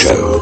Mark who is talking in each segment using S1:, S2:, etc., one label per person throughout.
S1: Show.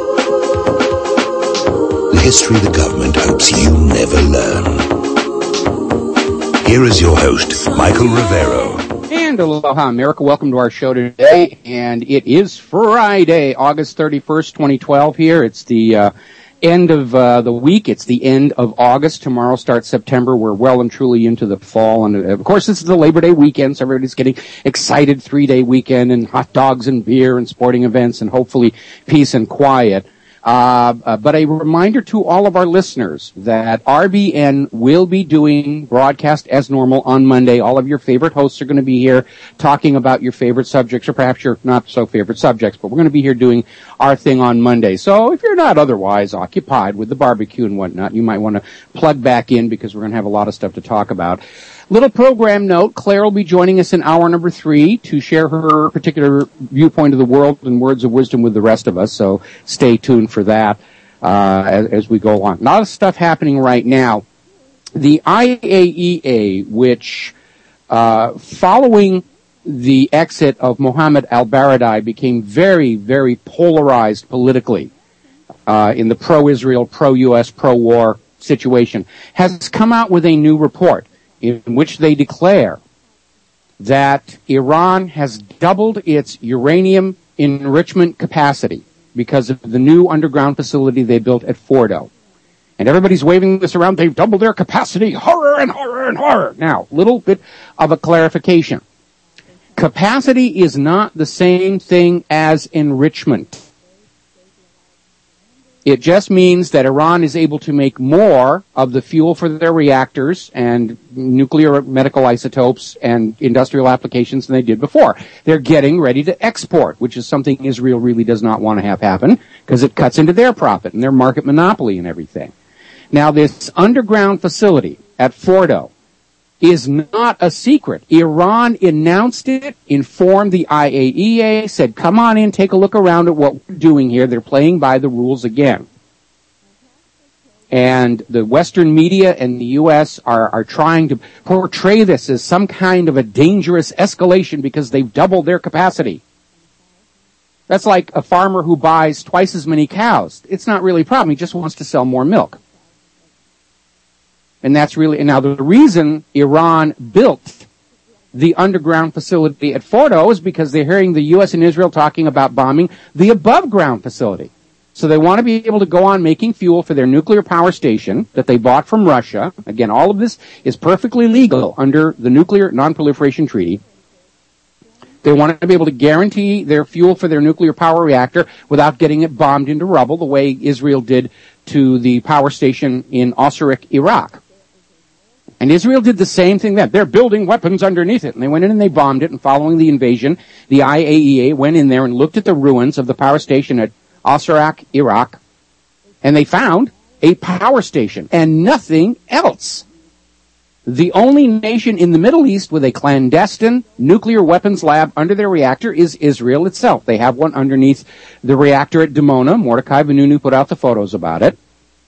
S1: The history the government hopes you never learn. Here is your host, Michael Rivero.
S2: And aloha, America. Welcome to our show today. And it is Friday, August 31st, 2012 here. It's the end of the week. It's the end of August. Tomorrow starts September. We're well and truly into the fall. And, of course, this is the Labor Day weekend, so everybody's getting excited. 3-day weekend and hot dogs and beer and sporting events and hopefully peace and quiet. But a reminder to all of our listeners that RBN will be doing broadcast as normal on Monday. All of your favorite hosts are going to be here talking about your favorite subjects, or perhaps your not so favorite subjects, but we're going to be here doing our thing on Monday. So if you're not otherwise occupied with the barbecue and whatnot, you might want to plug back in because we're going to have a lot of stuff to talk about. Little program note, Claire will be joining us in hour number 3 to share her particular viewpoint of the world and words of wisdom with the rest of us, so stay tuned for that as we go along. A lot of stuff happening right now. The IAEA, which following the exit of Mohammed al-Baradei, became very, very polarized politically in the pro-Israel, pro-U.S., pro-war situation, has come out with a new report in which they declare that Iran has doubled its uranium enrichment capacity because of the new underground facility they built at Fordo. And everybody's waving this around. They've doubled their capacity. Horror and horror and horror. Now, little bit of a clarification. Capacity is not the same thing as enrichment. It just means that Iran is able to make more of the fuel for their reactors and nuclear medical isotopes and industrial applications than they did before. They're getting ready to export, which is something Israel really does not want to have happen because it cuts into their profit and their market monopoly and everything. Now, this underground facility at Fordo is not a secret. Iran announced it, informed the IAEA, said, come on in, take a look around at what we're doing here. They're playing by the rules again. And the Western media and the U.S. are trying to portray this as some kind of a dangerous escalation because they've doubled their capacity. That's like a farmer who buys twice as many cows. It's not really a problem. He just wants to sell more milk. And that's really, and now the reason Iran built the underground facility at Fordo is because they're hearing the U.S. and Israel talking about bombing the above ground facility. So they want to be able to go on making fuel for their nuclear power station that they bought from Russia. Again, all of this is perfectly legal under the Nuclear Non-Proliferation Treaty. They want to be able to guarantee their fuel for their nuclear power reactor without getting it bombed into rubble the way Israel did to the power station in Osirak, Iraq. And Israel did the same thing then. They're building weapons underneath it. And they went in and they bombed it. And following the invasion, the IAEA went in there and looked at the ruins of the power station at Osirak, Iraq. And they found a power station and nothing else. The only nation in the Middle East with a clandestine nuclear weapons lab under their reactor is Israel itself. They have one underneath the reactor at Dimona. Mordecai Vanunu put out the photos about it.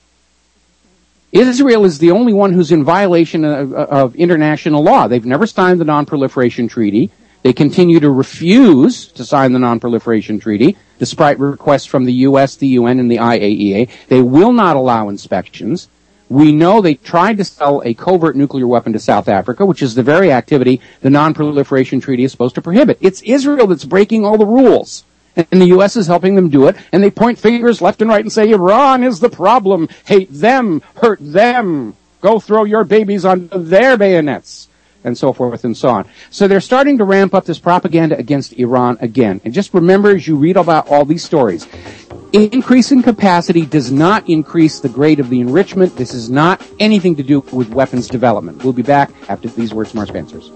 S2: Israel is the only one who's in violation of international law. They've never signed the Non-Proliferation Treaty. They continue to refuse to sign the Non-Proliferation Treaty, despite requests from the U.S., the UN, and the IAEA. They will not allow inspections. We know they tried to sell a covert nuclear weapon to South Africa, which is the very activity the Non-Proliferation Treaty is supposed to prohibit. It's Israel that's breaking all the rules. And the U.S. is helping them do it, and they point fingers left and right and say, Iran is the problem. Hate them. Hurt them. Go throw your babies on their bayonets. And so forth and so on. So they're starting to ramp up this propaganda against Iran again. And just remember as you read about all these stories, increase in capacity does not increase the grade of the enrichment. This is not anything to do with weapons development. We'll be back after these words from our sponsors.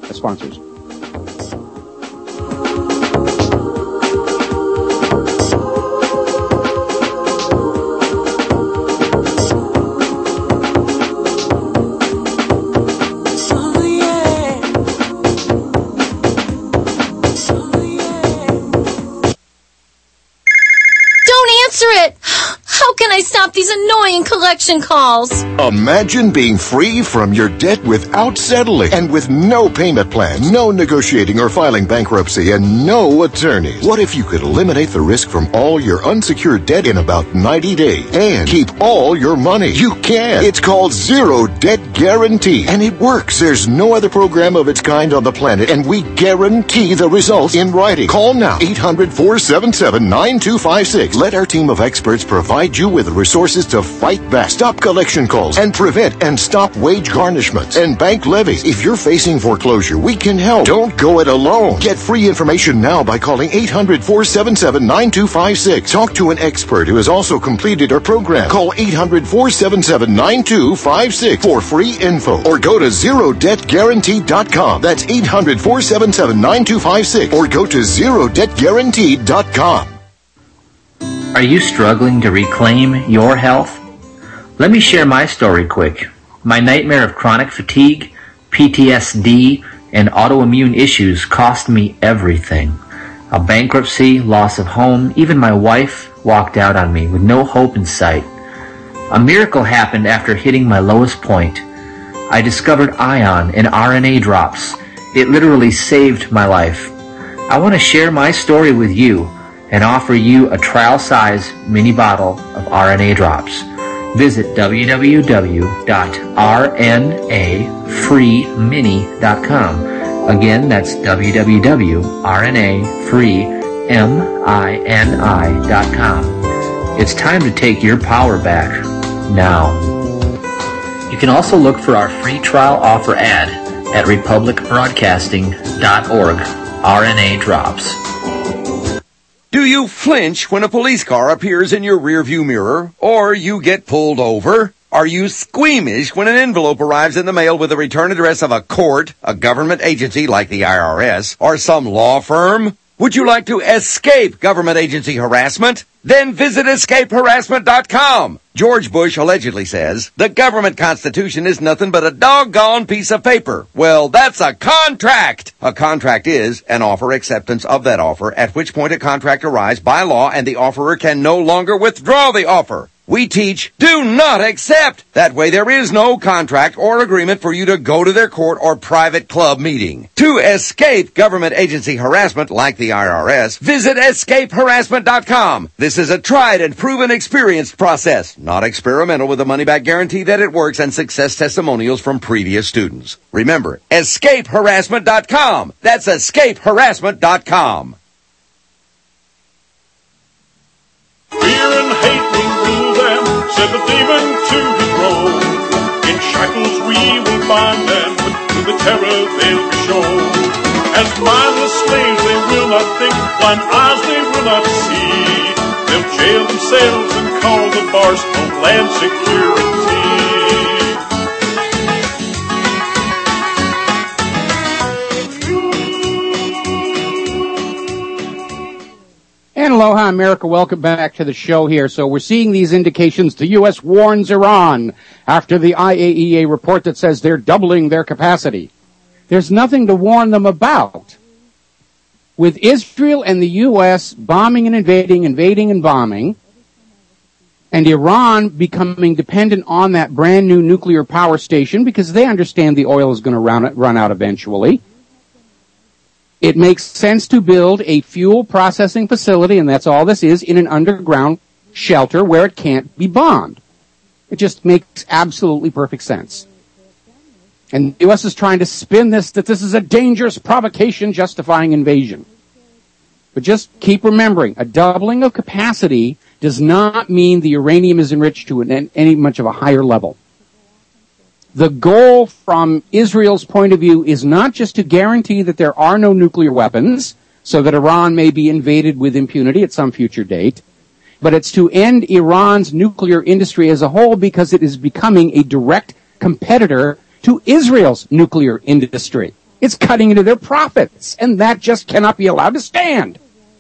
S3: Answer it! How can I stop these annoying collection calls?
S4: Imagine being free from your debt without settling and with no payment plans, no negotiating or filing bankruptcy, and no attorneys. What if you could eliminate the risk from all your unsecured debt in about 90 days and keep all your money? You can. It's called Zero Debt Guarantee, and it works. There's no other program of its kind on the planet, and we guarantee the results in writing. Call now, 800-477-9256. Let our team of experts provide you with the resources to fight back, stop collection calls, and prevent and stop wage garnishments and bank levies. If you're facing foreclosure, we can help. Don't go it alone. Get free information now by calling 800-477-9256. Talk to an expert who has also completed our program. Call 800-477-9256 for free info, or go to ZeroDebtGuarantee.com. That's 800-477-9256, or go to ZeroDebtGuarantee.com.
S5: Are you struggling to reclaim your health? Let me share my story quick. My nightmare of chronic fatigue, PTSD, and autoimmune issues cost me everything. A bankruptcy, loss of home, even my wife walked out on me with no hope in sight. A miracle happened after hitting my lowest point. I discovered Ion and RNA drops. It literally saved my life. I want to share my story with you and offer you a trial-size mini bottle of RNA drops. Visit www.rnafreemini.com. Again, that's www.rnafreemini.com. It's time to take your power back now. You can also look for our free trial offer ad at republicbroadcasting.org. RNA Drops.
S6: Do you flinch when a police car appears in your rearview mirror, or you get pulled over? Are you squeamish when an envelope arrives in the mail with the return address of a court, a government agency like the IRS, or some law firm? Would you like to escape government agency harassment? Then visit escapeharassment.com. George Bush allegedly says, the government constitution is nothing but a doggone piece of paper. Well, that's a contract. A contract is an offer acceptance of that offer, at which point a contract arrives by law and the offerer can no longer withdraw the offer. We teach, do not accept. That way there is no contract or agreement for you to go to their court or private club meeting. To escape government agency harassment like the IRS, visit escapeharassment.com. This is a tried and proven experienced process, not experimental, with a money-back guarantee that it works and success testimonials from previous students. Remember, escapeharassment.com. That's escapeharassment.com.
S7: Fear and hate will rule them, said the demon to his role. In shackles we will bind them, but through the terror they'll be shown. As mindless slaves they will not think, blind eyes they will not see. They'll jail themselves and call the bars Homeland Security.
S2: And aloha, America. Welcome back to the show here. So we're seeing these indications. The U.S. warns Iran after the IAEA report that says they're doubling their capacity. There's nothing to warn them about. With Israel and the U.S. bombing and invading and bombing, and Iran becoming dependent on that brand new nuclear power station because they understand the oil is going to run out eventually, it makes sense to build a fuel processing facility, and that's all this is, in an underground shelter where it can't be bombed. It just makes absolutely perfect sense. And the U.S. is trying to spin this, that this is a dangerous provocation justifying invasion. But just keep remembering, a doubling of capacity does not mean the uranium is enriched to any much of a higher level. The goal from Israel's point of view is not just to guarantee that there are no nuclear weapons, so that Iran may be invaded with impunity at some future date, but it's to end Iran's nuclear industry as a whole because it is becoming a direct competitor to Israel's nuclear industry. It's cutting into their profits, and that just cannot be allowed to stand.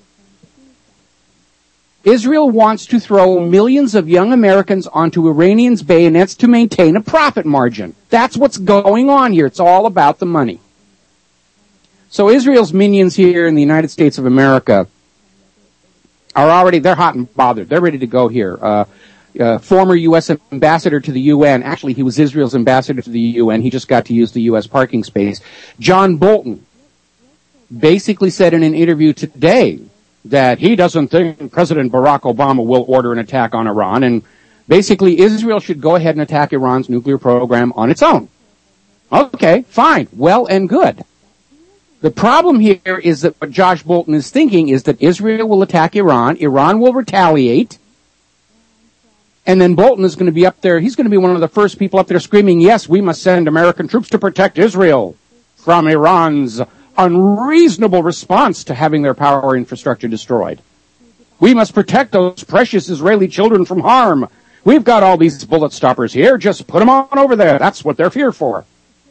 S2: Israel wants to throw millions of young Americans onto Iranians' bayonets to maintain a profit margin. That's what's going on here. It's all about the money. So Israel's minions here in the United States of America are already, they're hot and bothered. They're ready to go here. former U.S. ambassador to the UN. Actually, he was Israel's ambassador to the UN. He just got to use the U.S. parking space. John Bolton basically said in an interview today that he doesn't think President Barack Obama will order an attack on Iran, and basically Israel should go ahead and attack Iran's nuclear program on its own. Okay, fine, well and good. The problem here is that what Josh Bolton is thinking is that Israel will attack Iran, Iran will retaliate, and then Bolton is going to be up there, he's going to be one of the first people up there screaming, yes, we must send American troops to protect Israel from Iran's unreasonable response to having their power infrastructure destroyed. We must protect those precious Israeli children from harm. We've got all these bullet stoppers here, just put them on over there. That's what they're here for.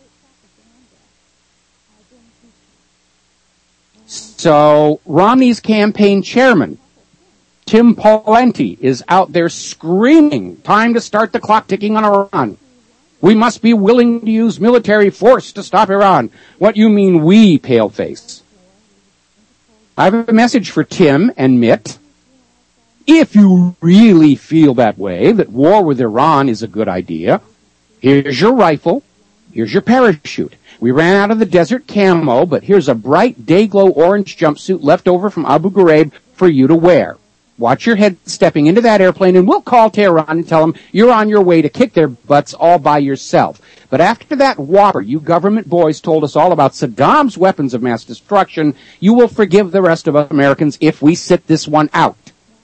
S2: So Romney's campaign chairman, Tim Pawlenty, is out there screaming, time to start the clock ticking on Iran. We must be willing to use military force to stop Iran. What you mean we, paleface? I have a message for Tim and Mitt. If you really feel that way, that war with Iran is a good idea, here's your rifle, here's your parachute. We ran out of the desert camo, but here's a bright day-glow orange jumpsuit left over from Abu Ghraib for you to wear. Watch your head stepping into that airplane, and we'll call Tehran and tell them you're on your way to kick their butts all by yourself. But after that whopper you government boys told us all about Saddam's weapons of mass destruction, you will forgive the rest of us Americans if we sit this one out.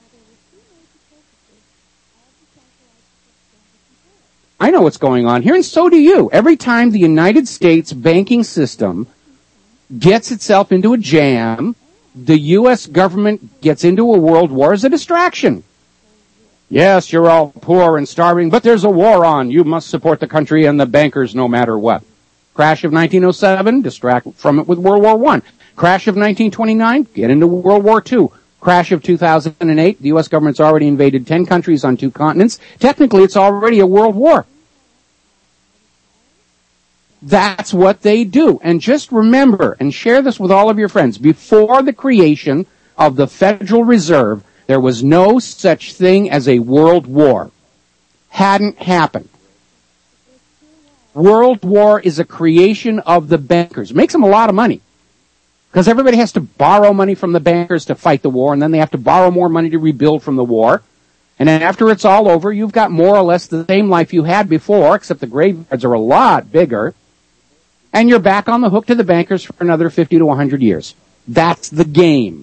S2: I know what's going on here, and so do you. Every time the United States banking system gets itself into a jam, the U.S. government gets into a world war as a distraction. Yes, you're all poor and starving, but there's a war on. You must support the country and the bankers no matter what. Crash of 1907, distract from it with World War I. Crash of 1929, get into World War II. Crash of 2008, the U.S. government's already invaded 10 countries on 2 continents. Technically, it's already a world war. That's what they do. And just remember, and share this with all of your friends, before the creation of the Federal Reserve, there was no such thing as a world war. Hadn't happened. World war is a creation of the bankers. It makes them a lot of money. Because everybody has to borrow money from the bankers to fight the war, and then they have to borrow more money to rebuild from the war. And then after it's all over, you've got more or less the same life you had before, except the graveyards are a lot bigger. And you're back on the hook to the bankers for another 50 to 100 years. That's the game.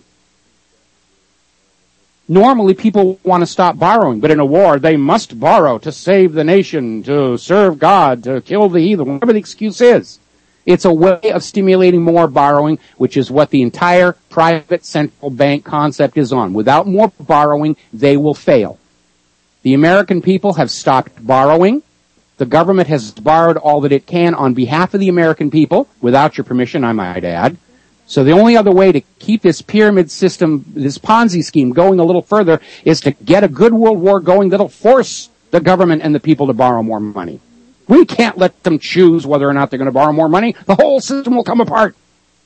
S2: Normally, people want to stop borrowing, but in a war, they must borrow to save the nation, to serve God, to kill the heathen, whatever the excuse is. It's a way of stimulating more borrowing, which is what the entire private central bank concept is on. Without more borrowing, they will fail. The American people have stopped borrowing. The government has borrowed all that it can on behalf of the American people, without your permission, I might add. So the only other way to keep this pyramid system, this Ponzi scheme, going a little further is to get a good world war going that'll force the government and the people to borrow more money. We can't let them choose whether or not they're going to borrow more money. The whole system will come apart.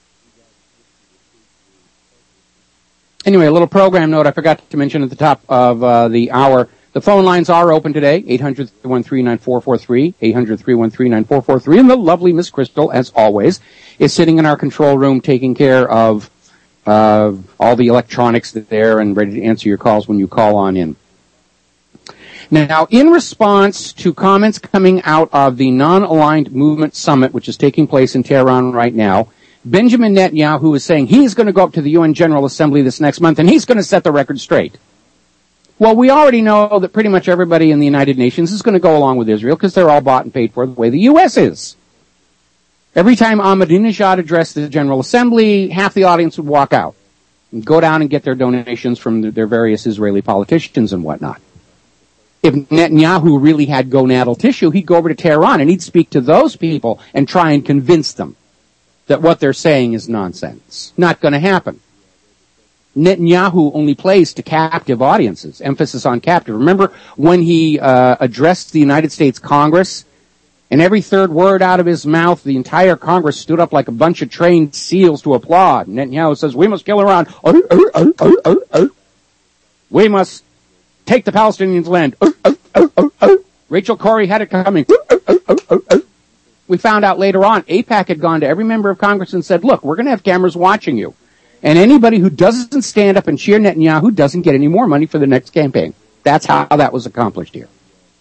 S2: Anyway, a little program note I forgot to mention at the top of the hour. The phone lines are open today, 800-313-9443, 800-313-9443, and the lovely Miss Crystal, as always, is sitting in our control room taking care of all the electronics there and ready to answer your calls when you call on in. Now, in response to comments coming out of the Non-Aligned Movement Summit, which is taking place in Tehran right now, Benjamin Netanyahu is saying he's going to go up to the UN General Assembly this next month and he's going to set the record straight. Well, we already know that pretty much everybody in the United Nations is going to go along with Israel because they're all bought and paid for the way the U.S. is. Every time Ahmadinejad addressed the General Assembly, half the audience would walk out and go down and get their donations from their various Israeli politicians and whatnot. If Netanyahu really had gonadal tissue, he'd go over to Tehran and he'd speak to those people and try and convince them that what they're saying is nonsense. Not going to happen. Netanyahu only plays to captive audiences, emphasis on captive. Remember when he addressed the United States Congress, and every third word out of his mouth, the entire Congress stood up like a bunch of trained seals to applaud. Netanyahu says, we must kill Iran. We must take the Palestinians' land. Rachel Corrie had it coming. We found out later on, AIPAC had gone to every member of Congress and said, look, we're going to have cameras watching you. And anybody who doesn't stand up and cheer Netanyahu doesn't get any more money for the next campaign. That's how that was accomplished here.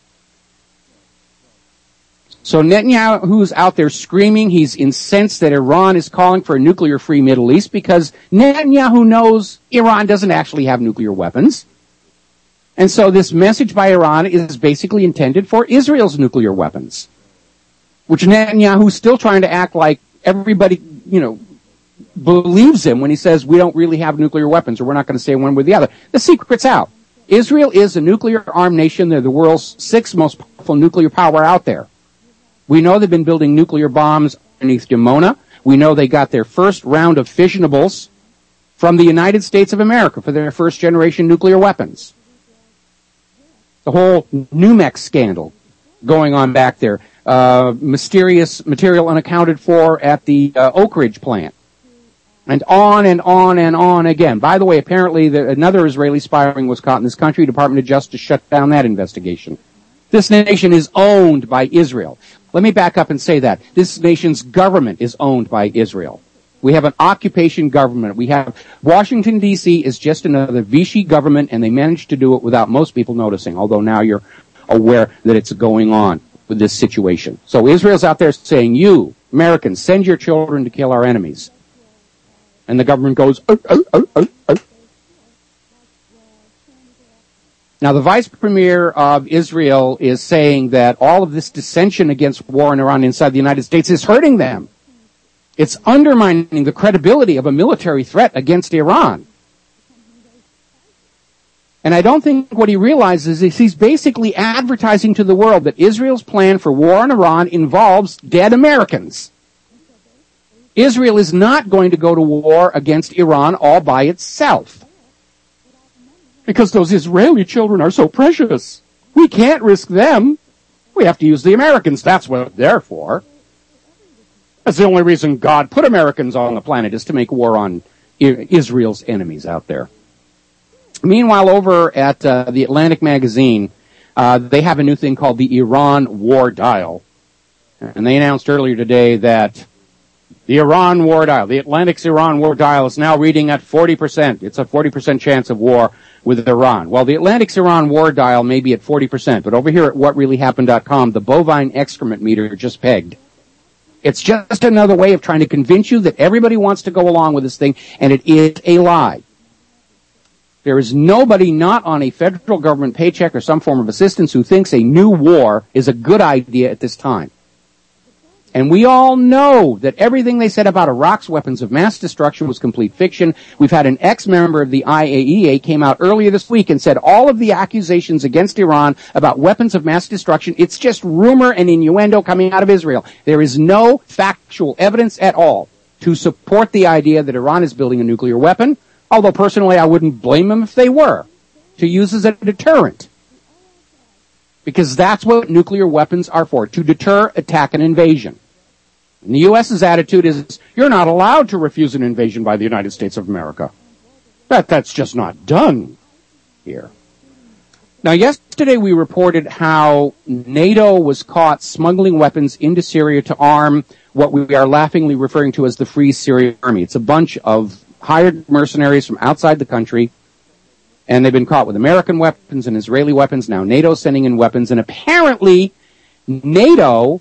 S2: So Netanyahu's out there screaming. He's incensed that Iran is calling for a nuclear-free Middle East because Netanyahu knows Iran doesn't actually have nuclear weapons. And so this message by Iran is basically intended for Israel's nuclear weapons, which Netanyahu's still trying to act like everybody, believes him when he says we don't really have nuclear weapons or we're not going to say one way or the other. The secret's out. Israel is a nuclear-armed nation. They're the world's 6th most powerful nuclear power out there. We know they've been building nuclear bombs underneath Dimona. We know they got their first round of fissionables from the United States of America for their first-generation nuclear weapons. The whole NUMEX scandal going on back there. Mysterious material unaccounted for at the Oak Ridge plant. And on and on and on again. By the way, apparently another Israeli spy ring was caught in this country. Department of Justice shut down that investigation. This nation is owned by Israel. Let me back up and say that. This nation's government is owned by Israel. We have an occupation government. We have Washington, D.C. is just another Vichy government, and they managed to do it without most people noticing, although now you're aware that it's going on with this situation. So Israel's out there saying, you, Americans, send your children to kill our enemies. And the government goes, Now, the vice premier of Israel is saying that all of this dissension against war in Iran inside the United States is hurting them. It's undermining the credibility of a military threat against Iran. And I don't think what he realizes is he's basically advertising to the world that Israel's plan for war in Iran involves dead Americans. Israel is not going to go to war against Iran all by itself. Because those Israeli children are so precious. We can't risk them. We have to use the Americans. That's what they're for. That's the only reason God put Americans on the planet, is to make war on Israel's enemies out there. Meanwhile, over at the Atlantic magazine, they have a new thing called the Iran War Dial. And they announced earlier today that the Iran War Dial, the Atlantic's Iran War Dial, is now reading at 40%. It's a 40% chance of war with Iran. Well, the Atlantic's Iran War Dial may be at 40%, but over here at whatreallyhappened.com, the bovine excrement meter just pegged. It's just another way of trying to convince you that everybody wants to go along with this thing, and it is a lie. There is nobody not on a federal government paycheck or some form of assistance who thinks a new war is a good idea at this time. And we all know that everything they said about Iraq's weapons of mass destruction was complete fiction. We've had an ex-member of the IAEA came out earlier this week and said all of the accusations against Iran about weapons of mass destruction, it's just rumor and innuendo coming out of Israel. There is no factual evidence at all to support the idea that Iran is building a nuclear weapon, although personally I wouldn't blame them if they were, to use as a deterrent. Because that's what nuclear weapons are for, to deter, attack, and invasion. And the U.S.'s attitude is, you're not allowed to refuse an invasion by the United States of America. That's just not done here. Now, yesterday we reported how NATO was caught smuggling weapons into Syria to arm what we are laughingly referring to as the Free Syrian Army. It's a bunch of hired mercenaries from outside the country, and they've been caught with American weapons and Israeli weapons. Now NATO's sending in weapons, and apparently NATO,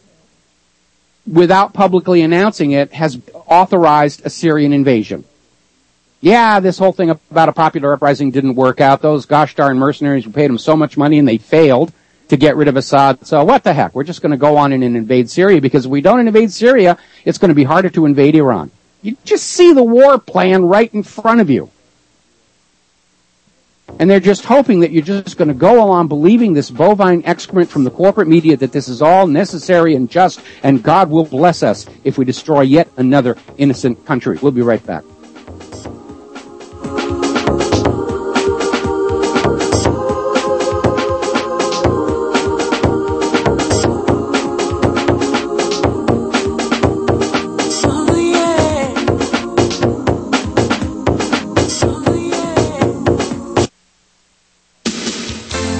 S2: without publicly announcing it, has authorized a Syrian invasion. Yeah, this whole thing about a popular uprising didn't work out. Those gosh darn mercenaries, we paid them so much money and they failed to get rid of Assad. So what the heck? We're just going to go on and invade Syria, because if we don't invade Syria, it's going to be harder to invade Iran. You just see the war plan right in front of you. And they're just hoping that you're just going to go along believing this bovine excrement from the corporate media that this is all necessary and just, and God will bless us if we destroy yet another innocent country. We'll be right back.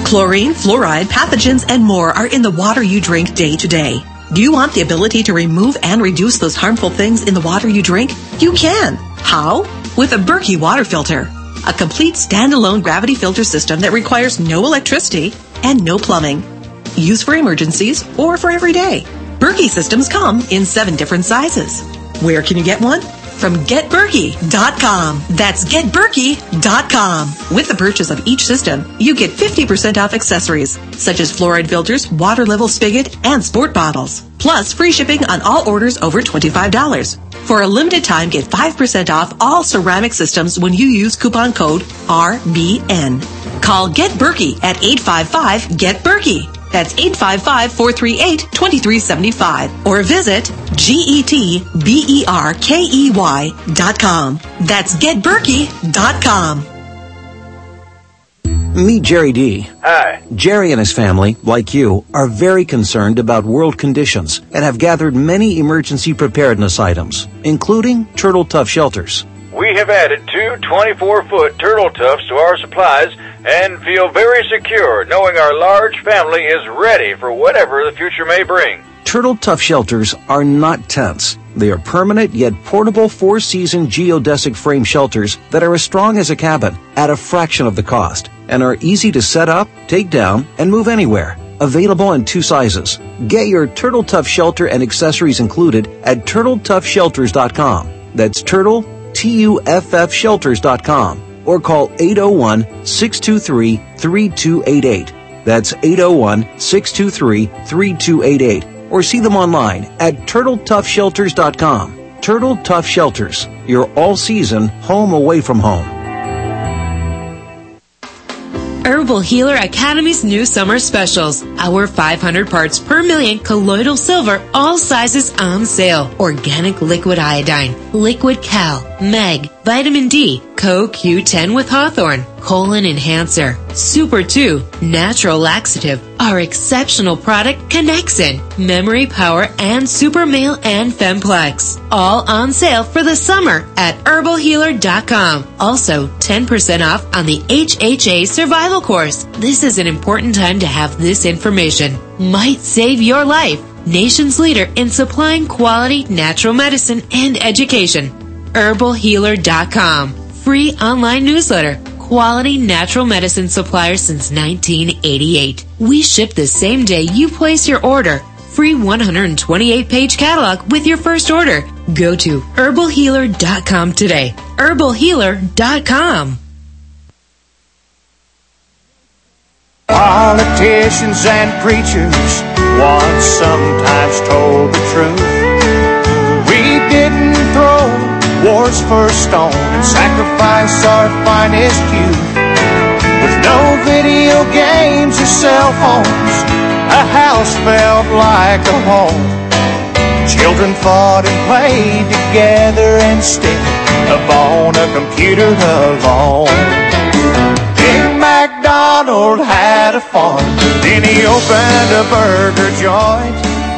S8: Chlorine, fluoride, pathogens, and more are in the water you drink day to day. Do you want the ability to remove and reduce those harmful things in the water you drink? You can. How? With a Berkey water filter. A complete standalone gravity filter system that requires no electricity and no plumbing. Used for emergencies or for every day. Berkey systems come in 7 different sizes. Where can you get one? From GetBerkey.com. That's GetBerkey.com. With the purchase of each system, you get 50% off accessories, such as fluoride filters, water level spigot, and sport bottles. Plus, free shipping on all orders over $25. For a limited time, get 5% off all ceramic systems when you use coupon code RBN. Call Get Berkey at 855-GET-BERKEY. That's 855-438-2375. Or visit GetBerkey.com. That's GetBerkey.com.
S9: Meet Jerry D.
S10: Hi.
S9: Jerry and his family, like you, are very concerned about world conditions and have gathered many emergency preparedness items, including Turtle Tough shelters.
S10: We have added 2 24-foot Turtle Toughs to our supplies and feel very secure knowing our large family is ready for whatever the future may bring.
S9: Turtle Tough shelters are not tents. They are permanent yet portable 4-season geodesic frame shelters that are as strong as a cabin at a fraction of the cost and are easy to set up, take down, and move anywhere. Available in 2 sizes. Get your Turtle Tough shelter and accessories included at TurtleToughShelters.com. That's Turtle, TUFF Shelters.com. Or call 801-623-3288. That's 801-623-3288. Or see them online at TurtleToughShelters.com. Turtle Tough Shelters, your all-season home away from home.
S11: Herbal Healer Academy's new summer specials. Our 500 parts per million colloidal silver, all sizes on sale. Organic liquid iodine, liquid cal, mag, vitamin D, CoQ10 with Hawthorne, colon enhancer, Super 2, natural laxative, our exceptional product Connexin, memory power, and Super Male and Femplex. All on sale for the summer at herbalhealer.com. Also, 10% off on the HHA survival course. This is an important time to have this information. Might save your life. Nation's leader in supplying quality natural medicine and education. herbalhealer.com. Free online newsletter. Quality natural medicine supplier since 1988. We ship the same day you place your order. Free 128-page catalog with your first order. Go to herbalhealer.com today. herbalhealer.com.
S12: Politicians and preachers once sometimes told the truth. We didn't throw war's first stone and sacrifice our finest youth. With no video games or cell phones, a house felt like a home. Children fought and played together instead of on a computer alone. Big MacDonald had a farm, then he opened a burger joint.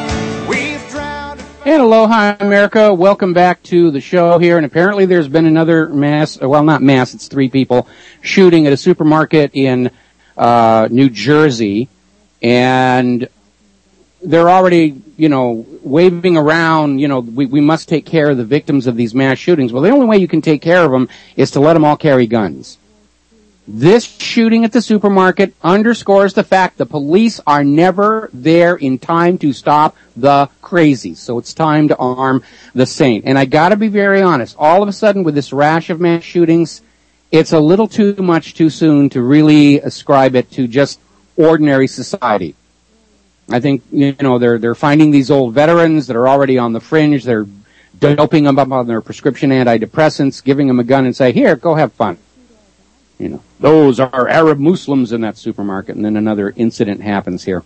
S2: And aloha, America. Welcome back to the show here. And apparently there's been another mass, well, not mass, it's 3 people shooting at a supermarket in New Jersey. And they're already, waving around, we must take care of the victims of these mass shootings. Well, the only way you can take care of them is to let them all carry guns. This shooting at the supermarket underscores the fact the police are never there in time to stop the crazies. So it's time to arm the saint. And I gotta be very honest, all of a sudden with this rash of mass shootings, it's a little too much too soon to really ascribe it to just ordinary society. I think, they're finding these old veterans that are already on the fringe, they're doping them up on their prescription antidepressants, giving them a gun and say, here, go have fun. Those are Arab Muslims in that supermarket, and then another incident happens here.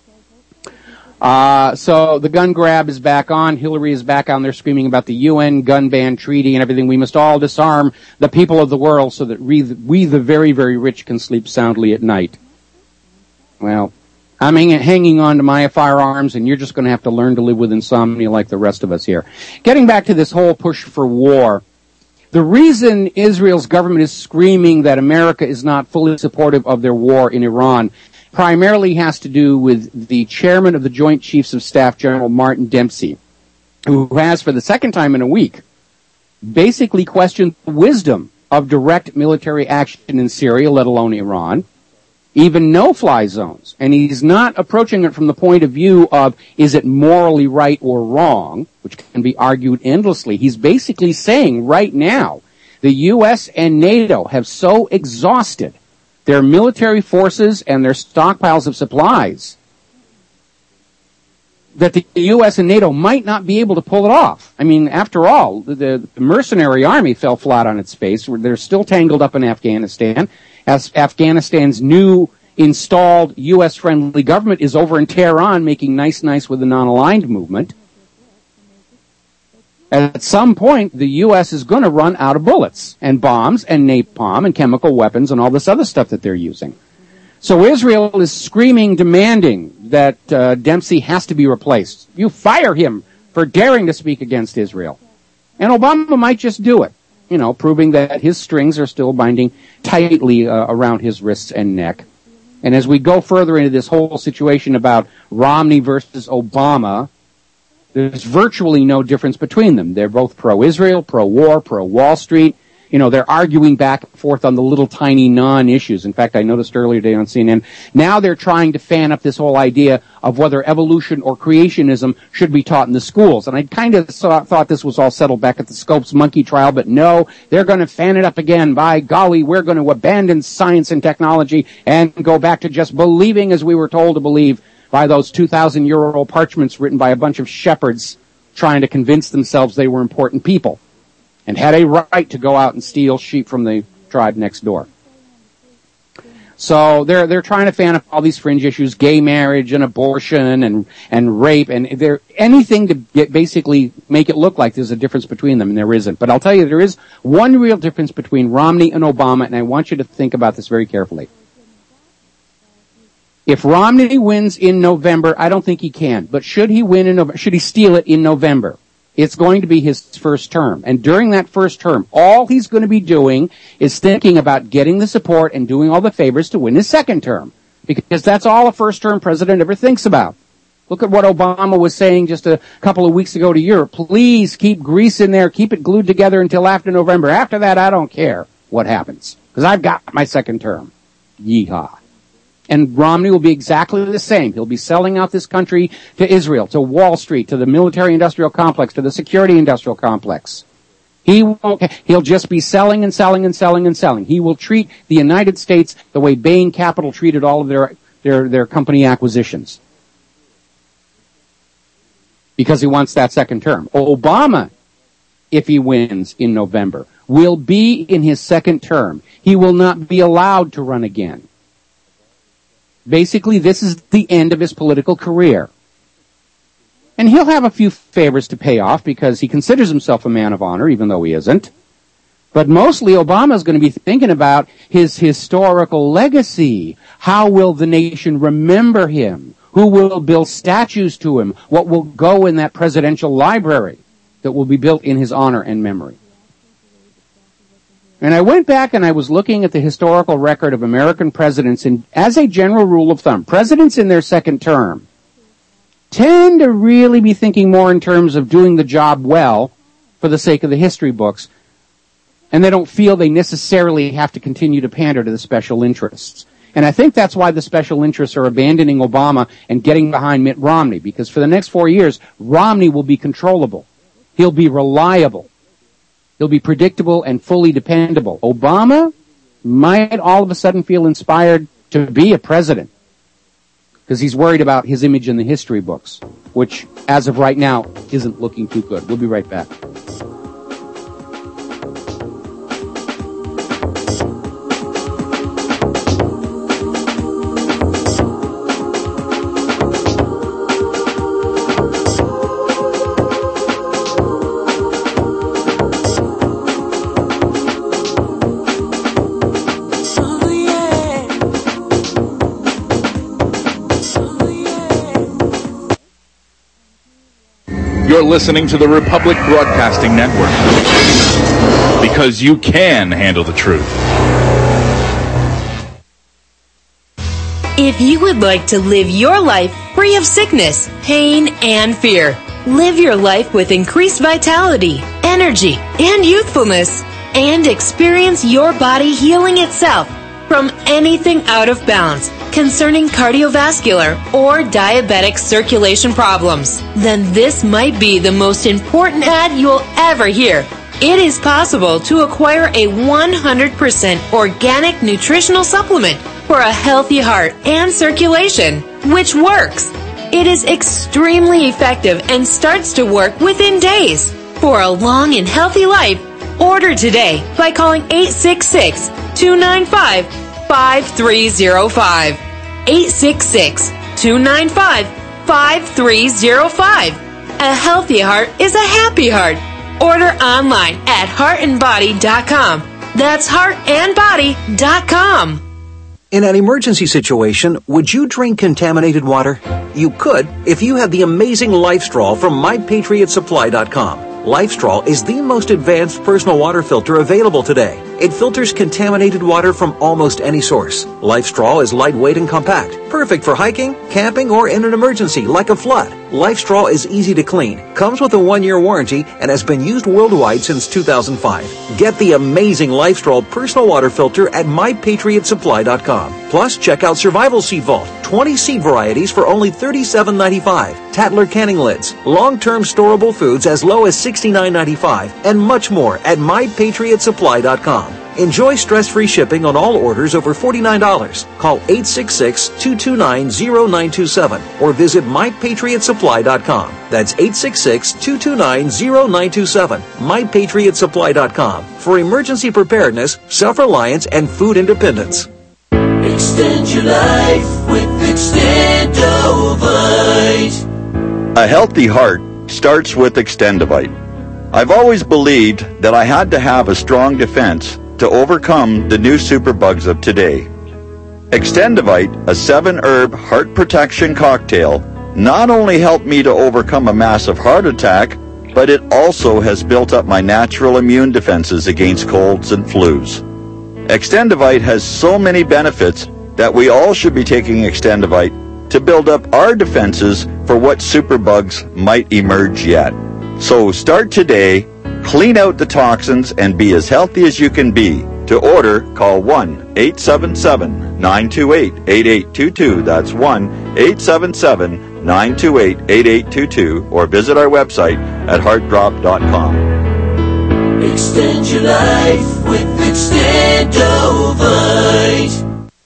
S2: So the gun grab is back on. Hillary is back on there screaming about the UN gun ban treaty and everything. We must all disarm the people of the world so that we the very, very rich, can sleep soundly at night. Well, I'm hanging on to my firearms, and you're just going to have to learn to live with insomnia like the rest of us here. Getting back to this whole push for war, the reason Israel's government is screaming that America is not fully supportive of their war in Iran primarily has to do with the chairman of the Joint Chiefs of Staff, General Martin Dempsey, who has, for the second time in a week, basically questioned the wisdom of direct military action in Syria, let alone Iran, even no-fly zones. And he's not approaching it from the point of view of, is it morally right or wrong, which can be argued endlessly. He's basically saying right now, the U.S. and NATO have so exhausted their military forces and their stockpiles of supplies that the U.S. and NATO might not be able to pull it off. I mean, after all, the mercenary army fell flat on its face. They're still tangled up in Afghanistan, as Afghanistan's new installed U.S.-friendly government is over in Tehran making nice with the non-aligned movement. At some point, the U.S. is going to run out of bullets and bombs and napalm and chemical weapons and all this other stuff that they're using. So Israel is screaming, demanding that Dempsey has to be replaced. You fire him for daring to speak against Israel. And Obama might just do it, proving that his strings are still binding tightly around his wrists and neck. And as we go further into this whole situation about Romney versus Obama, there's virtually no difference between them. They're both pro-Israel, pro-war, pro-Wall Street. They're arguing back and forth on the little tiny non-issues. In fact, I noticed earlier today on CNN, now they're trying to fan up this whole idea of whether evolution or creationism should be taught in the schools. And I kind of thought this was all settled back at the Scopes monkey trial, but no, they're going to fan it up again. By golly, we're going to abandon science and technology and go back to just believing as we were told to believe by those 2,000-year-old parchments written by a bunch of shepherds trying to convince themselves they were important people and had a right to go out and steal sheep from the tribe next door. So they're trying to fan up all these fringe issues, gay marriage and abortion and rape, and they're anything to basically make it look like there's a difference between them, and there isn't. But I'll tell you, there is one real difference between Romney and Obama, and I want you to think about this very carefully. If Romney wins in November, I don't think he can. But should he win in November, should he steal it in November, it's going to be his first term. And during that first term, all he's going to be doing is thinking about getting the support and doing all the favors to win his second term. Because that's all a first-term president ever thinks about. Look at what Obama was saying just a couple of weeks ago to Europe. Please keep Greece in there, keep it glued together until after November. After that, I don't care what happens. Because I've got my second term. Yeehaw. And Romney will be exactly the same. He'll be selling out this country to Israel, to Wall Street, to the military-industrial complex, to the security-industrial complex. He'll just be selling and selling and selling and selling. He will treat the United States the way Bain Capital treated all of their company acquisitions. Because he wants that second term. Obama, if he wins in November, will be in his second term. He will not be allowed to run again. Basically, this is the end of his political career. And he'll have a few favors to pay off because he considers himself a man of honor, even though he isn't. But mostly, Obama's going to be thinking about his historical legacy. How will the nation remember him? Who will build statues to him? What will go in that presidential library that will be built in his honor and memory? And I went back and I was looking at the historical record of American presidents, and as a general rule of thumb, presidents in their second term tend to really be thinking more in terms of doing the job well for the sake of the history books, and they don't feel they necessarily have to continue to pander to the special interests. And I think that's why the special interests are abandoning Obama and getting behind Mitt Romney, because for the next 4 years, Romney will be controllable. He'll be reliable. He'll be predictable and fully dependable. Obama might all of a sudden feel inspired to be a president because he's worried about his image in the history books, which, as of right now, isn't looking too good. We'll be right back.
S13: You're listening to the Republic Broadcasting Network because you can handle the truth.
S11: If you would like to live your life free of sickness, pain, and fear, live your life with increased vitality, energy, and youthfulness, and experience your body healing itself from anything out of balance concerning cardiovascular or diabetic circulation problems, then this might be the most important ad you'll ever hear. It is possible to acquire a 100% organic nutritional supplement for a healthy heart and circulation, which works. It is extremely effective and starts to work within days. For a long and healthy life, order today by calling 866-295-5305. 866-295-5305. A healthy heart is a happy heart. Order online at heartandbody.com. That's heartandbody.com.
S9: In an emergency situation, would you drink contaminated water? You could if you had the amazing LifeStraw from MyPatriotSupply.com. LifeStraw is the most advanced personal water filter available today. It filters contaminated water from almost any source. LifeStraw is lightweight and compact, perfect for hiking, camping, or in an emergency like a flood. LifeStraw is easy to clean, comes with a 1-year warranty, and has been used worldwide since 2005. Get the amazing LifeStraw personal water filter at MyPatriotSupply.com. Plus, check out Survival Seed Vault, 20 seed varieties for only $37.95, Tatler canning lids, long-term storable foods as low as $69.95, and much more at MyPatriotSupply.com. Enjoy stress-free shipping on all orders over $49. Call 866-229-0927 or visit MyPatriotSupply.com. That's 866-229-0927. MyPatriotSupply.com for emergency preparedness, self-reliance, and food independence.
S14: Extend your life with Extendovite.
S15: A healthy heart starts with Extendovite. I've always believed that I had to have a strong defense to overcome the new superbugs of today. Extendovite, a 7-herb heart protection cocktail, not only helped me to overcome a massive heart attack, but it also has built up my natural immune defenses against colds and flus. Extendovite has so many benefits that we all should be taking Extendovite to build up our defenses for what superbugs might emerge yet. So start today, clean out the toxins, and be as healthy as you can be. To order, call 1-877-928-8822. That's 1-877-928-8822. Or visit our website at heartdrop.com.
S14: Extend your life with Extendovite.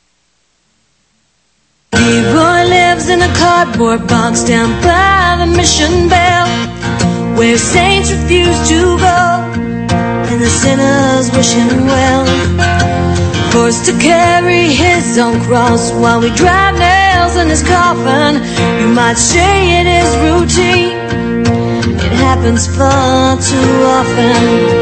S16: Leroy lives in a cardboard box down by the Mission Bell, where saints refuse to go and the sinners wish him well. Forced to carry his own cross while we drive nails in his coffin. You might say it is routine, it happens far too often.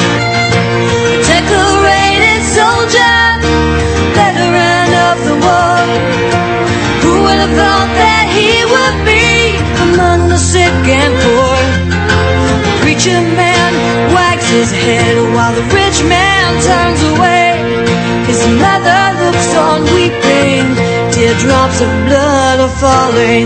S16: A decorated soldier, veteran of the war, who would have thought that he would be among the sick and poor? The preacher man wags his head while the rich man turns away. His mother looks on weeping, teardrops of blood are falling.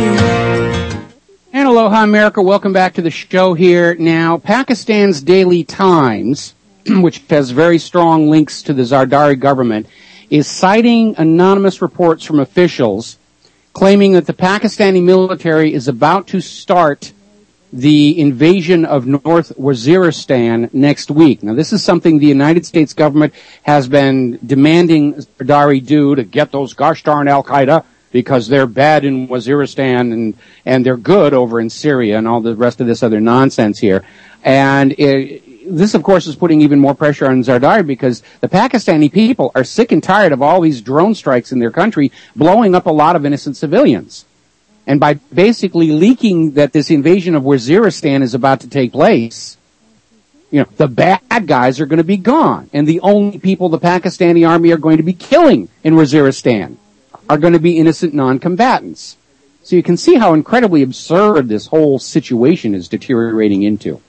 S2: And aloha, America. Welcome back to the show here. Now, Pakistan's Daily Times, which has very strong links to the Zardari government, is citing anonymous reports from officials claiming that the Pakistani military is about to start the invasion of North Waziristan next week. Now, this is something the United States government has been demanding Zardari do to get those gosh darn Al-Qaeda, because they're bad in Waziristan and they're good over in Syria and all the rest of this other nonsense here. And this, of course, is putting even more pressure on Zardari because the Pakistani people are sick and tired of all these drone strikes in their country, blowing up a lot of innocent civilians. And by basically leaking that this invasion of Waziristan is about to take place, you know, the bad guys are going to be gone. And the only people the Pakistani army are going to be killing in Waziristan are going to be innocent non-combatants. So you can see how incredibly absurd this whole situation is deteriorating into.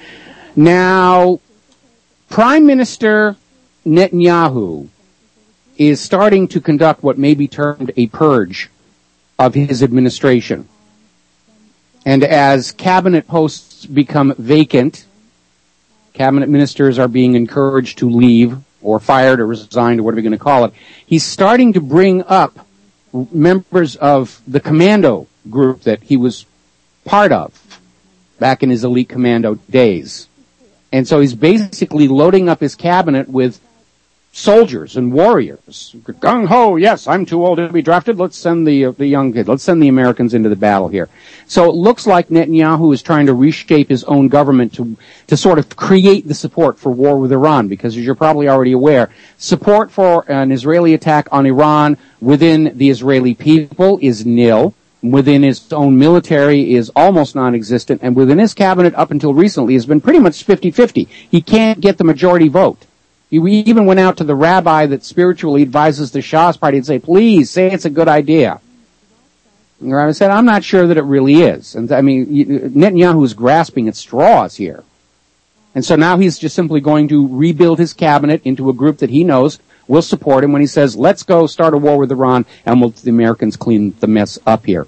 S2: Now, Prime Minister Netanyahu is starting to conduct what may be termed a purge of his administration. And as cabinet posts become vacant, cabinet ministers are being encouraged to leave or fired or resigned or whatever you're going to call it. He's starting to bring up members of the commando group that he was part of back in his elite commando days. And so he's basically loading up his cabinet with soldiers and warriors. Gung-ho, yes, I'm too old to be drafted. Let's send the young kid. Let's send the Americans into the battle here. So it looks like Netanyahu is trying to reshape his own government to sort of create the support for war with Iran, because as you're probably already aware, support for an Israeli attack on Iran within the Israeli people is nil. Within his own military is almost non-existent, and within his cabinet up until recently has been pretty much 50-50. He can't get the majority vote. He even went out to the rabbi that spiritually advises the Shah's party and say, please, say it's a good idea. And the rabbi said, I'm not sure that it really is. And I mean, Netanyahu is grasping at straws here. And so now he's just simply going to rebuild his cabinet into a group that he knows will support him when he says, let's go start a war with Iran and we'll the Americans clean the mess up here.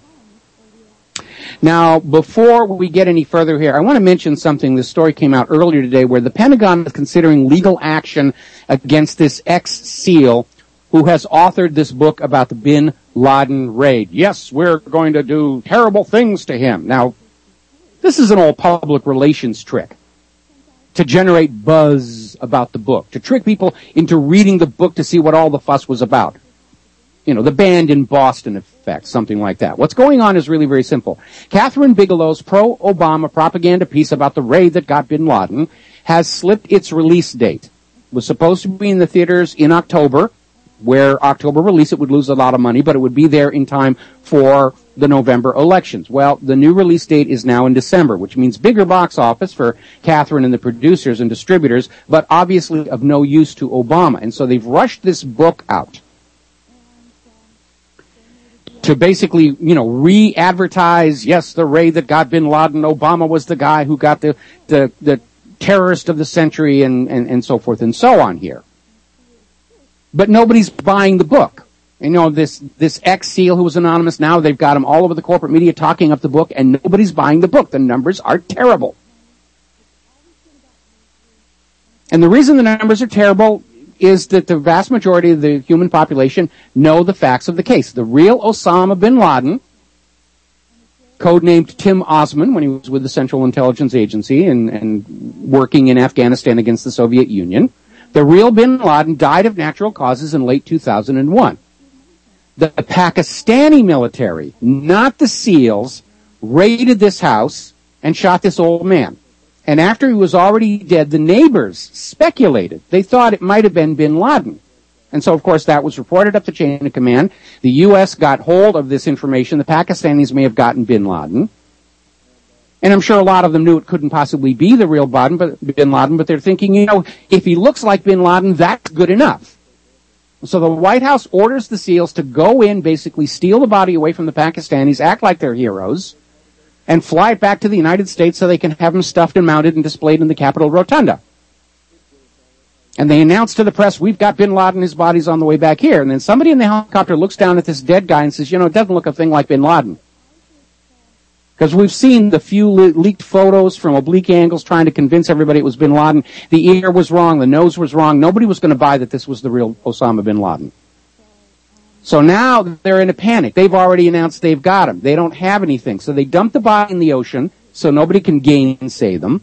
S2: Now, before we get any further here, I want to mention something. This story came out earlier today where the Pentagon is considering legal action against this ex-SEAL who has authored this book about the Bin Laden raid. Yes, we're going to do terrible things to him. Now, this is an old public relations trick to generate buzz about the book, to trick people into reading the book to see what all the fuss was about. You know, the Banned in Boston effect, something like that. What's going on is really very simple. Catherine Bigelow's pro-Obama propaganda piece about the raid that got bin Laden has slipped its release date. It was supposed to be in the theaters in October, where October release it would lose a lot of money, but it would be there in time for the November elections. Well, the new release date is now in December, which means bigger box office for Catherine and the producers and distributors, but obviously of no use to Obama. And so they've rushed this book out to basically, you know, re-advertise, yes, the raid that got bin Laden, Obama was the guy who got the terrorist of the century and so forth and so on here. But nobody's buying the book. You know, this ex-SEAL who was anonymous, now they've got him all over the corporate media talking up the book, and nobody's buying the book. The numbers are terrible. And the reason the numbers are terrible is that the vast majority of the human population know the facts of the case. The real Osama bin Laden, codenamed Tim Osman when he was with the Central Intelligence Agency and working in Afghanistan against the Soviet Union, the real bin Laden died of natural causes in late 2001. The Pakistani military, not the SEALs, raided this house and shot this old man. And after he was already dead, the neighbors speculated. They thought it might have been bin Laden. And so, of course, that was reported up the chain of command. The U.S. got hold of this information. The Pakistanis may have gotten bin Laden. And I'm sure a lot of them knew it couldn't possibly be the real bin Laden, but they're thinking, you know, if he looks like bin Laden, that's good enough. So the White House orders the SEALs to go in, basically steal the body away from the Pakistanis, act like they're heroes, and fly it back to the United States so they can have them stuffed and mounted and displayed in the Capitol Rotunda. And they announce to the press, we've got bin Laden, his body's on the way back here. And then somebody in the helicopter looks down at this dead guy and says, you know, it doesn't look a thing like bin Laden. Because we've seen the few leaked photos from oblique angles trying to convince everybody it was bin Laden. The ear was wrong, the nose was wrong. Nobody was going to buy that this was the real Osama bin Laden. So now they're in a panic. They've already announced they've got him. They don't have anything. So they dump the body in the ocean so nobody can gainsay them.